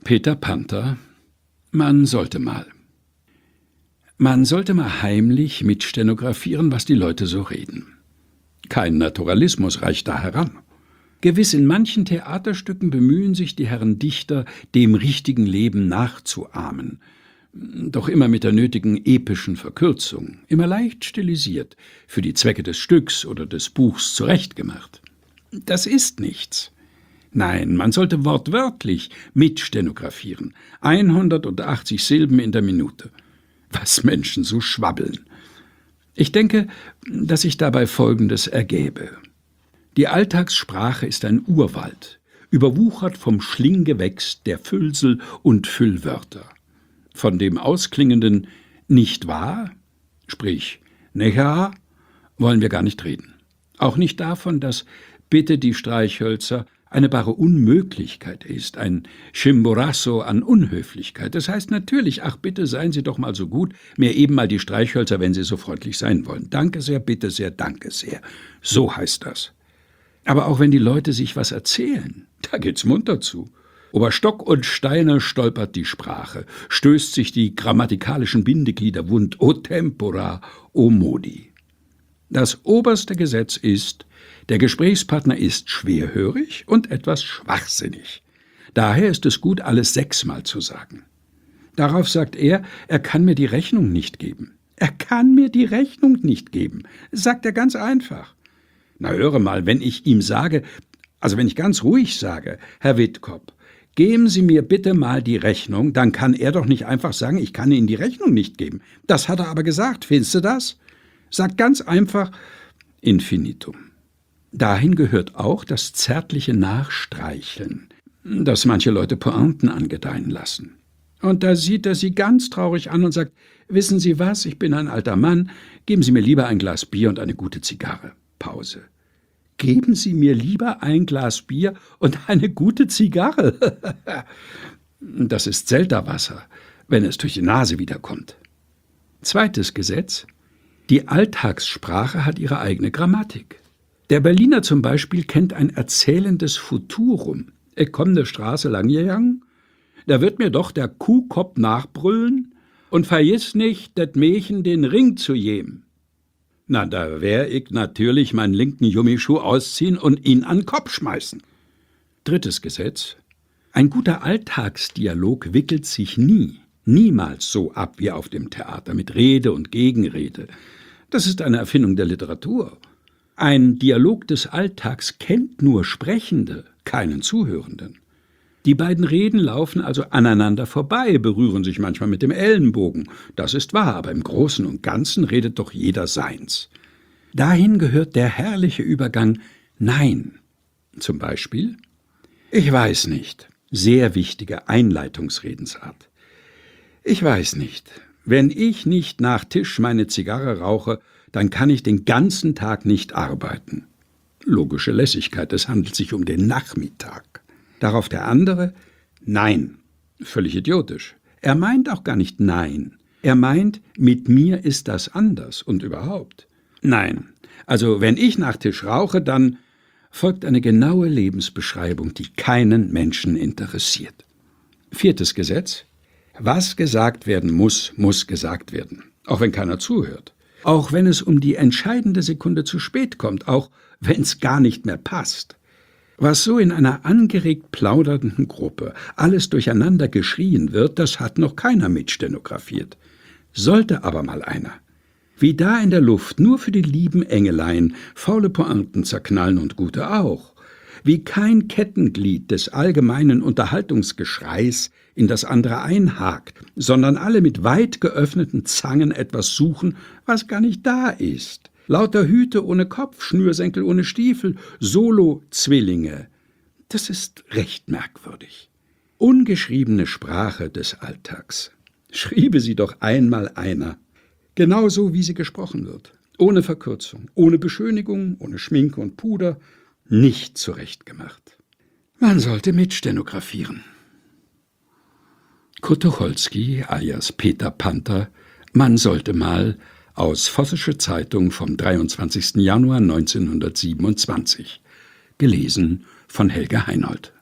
Peter Panther. Man sollte mal. Man sollte mal heimlich mitstenografieren, was die Leute so reden. Kein Naturalismus reicht da heran. Gewiss, in manchen Theaterstücken bemühen sich die Herren Dichter, dem richtigen Leben nachzuahmen. Doch immer mit der nötigen epischen Verkürzung, immer leicht stilisiert, für die Zwecke des Stücks oder des Buchs zurechtgemacht. Das ist nichts. Nein, man sollte wortwörtlich mitstenografieren. 180 Silben in der Minute. Was Menschen so schwabbeln. Ich denke, dass sich dabei Folgendes ergäbe. Die Alltagssprache ist ein Urwald, überwuchert vom Schlinggewächs der Füllsel und Füllwörter. Von dem ausklingenden »nicht wahr«, sprich »necha«, wollen wir gar nicht reden. Auch nicht davon, dass »bitte die Streichhölzer« eine bare Unmöglichkeit ist, ein Chimborazo an Unhöflichkeit. Das heißt natürlich, ach bitte, seien Sie doch mal so gut, mir eben mal die Streichhölzer, wenn Sie so freundlich sein wollen. Danke sehr, bitte sehr, danke sehr. So heißt das. Aber auch wenn die Leute sich was erzählen, da geht's munter zu. Über Stock und Steine stolpert die Sprache, stößt sich die grammatikalischen Bindeglieder wund, o tempora, o modi. Das oberste Gesetz ist, der Gesprächspartner ist schwerhörig und etwas schwachsinnig. Daher ist es gut, alles 6-mal zu sagen. Darauf sagt er kann mir die Rechnung nicht geben. Er kann mir die Rechnung nicht geben, sagt er ganz einfach. Na höre mal, wenn ich ihm sage, also wenn ich ganz ruhig sage, Herr Wittkop, geben Sie mir bitte mal die Rechnung, dann kann er doch nicht einfach sagen, ich kann Ihnen die Rechnung nicht geben. Das hat er aber gesagt, findest du das? Sagt ganz einfach infinitum. Dahin gehört auch das zärtliche Nachstreicheln, das manche Leute Pointen angedeihen lassen. Und da sieht er sie ganz traurig an und sagt, wissen Sie was, ich bin ein alter Mann, geben Sie mir lieber ein Glas Bier und eine gute Zigarre. Pause. Geben Sie mir lieber ein Glas Bier und eine gute Zigarre. Das ist Selterwasser, wenn es durch die Nase wiederkommt. Zweites Gesetz. Die Alltagssprache hat ihre eigene Grammatik. Der Berliner zum Beispiel kennt ein erzählendes Futurum. Ich komm de Straße lang gegangen, da wird mir doch der Kuhkopf nachbrüllen und vergiss nicht, det Mächen den Ring zu geben. Na, da wär ich natürlich meinen linken Gummischuh ausziehen und ihn an den Kopf schmeißen. Drittes Gesetz. Ein guter Alltagsdialog wickelt sich niemals so ab wie auf dem Theater mit Rede und Gegenrede. Das ist eine Erfindung der Literatur. Ein Dialog des Alltags kennt nur Sprechende, keinen Zuhörenden. Die beiden Reden laufen also aneinander vorbei, berühren sich manchmal mit dem Ellenbogen. Das ist wahr, aber im Großen und Ganzen redet doch jeder seins. Dahin gehört der herrliche Übergang Nein. Zum Beispiel: Ich weiß nicht. Sehr wichtige Einleitungsredensart. Ich weiß nicht. Wenn ich nicht nach Tisch meine Zigarre rauche, dann kann ich den ganzen Tag nicht arbeiten. Logische Lässigkeit, es handelt sich um den Nachmittag. Darauf der andere: Nein. Völlig idiotisch. Er meint auch gar nicht Nein. Er meint, mit mir ist das anders und überhaupt. Nein. Also wenn ich nach Tisch rauche, dann folgt eine genaue Lebensbeschreibung, die keinen Menschen interessiert. Viertes Gesetz. Was gesagt werden muss, muss gesagt werden. Auch wenn keiner zuhört. Auch wenn es um die entscheidende Sekunde zu spät kommt. Auch wenn es gar nicht mehr passt. Was so in einer angeregt plaudernden Gruppe alles durcheinander geschrien wird, das hat noch keiner mitstenografiert. Sollte aber mal einer. Wie da in der Luft nur für die lieben Engelein faule Pointen zerknallen und gute auch. Wie kein Kettenglied des allgemeinen Unterhaltungsgeschreis in das andere einhakt, sondern alle mit weit geöffneten Zangen etwas suchen, was gar nicht da ist. Lauter Hüte ohne Kopf, Schnürsenkel ohne Stiefel, Solo-Zwillinge. Das ist recht merkwürdig. Ungeschriebene Sprache des Alltags. Schriebe sie doch einmal einer. Genauso, wie sie gesprochen wird. Ohne Verkürzung, ohne Beschönigung, ohne Schminke und Puder. Nicht zurechtgemacht. Man sollte mitstenografieren. Kurt Tucholsky alias Peter Panther, Man sollte mal, aus Vossische Zeitung vom 23. Januar 1927. Gelesen von Helge Heinold.